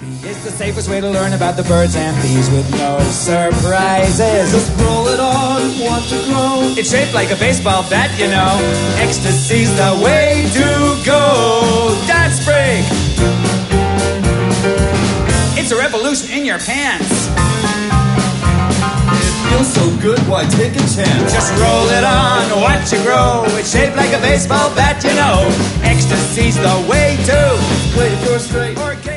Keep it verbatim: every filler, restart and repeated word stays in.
It's the safest way to learn about the birds and bees with no surprises. Just roll it on, watch it grow. It's shaped like a baseball bat, you know. Ecstasy's the way to go. Dance break! It's a revolution in your pants. It feels so good, why take a chance? Just roll it on, watch it grow. It's shaped like a baseball bat, you know. Ecstasy's the way to play if you're straight or gay.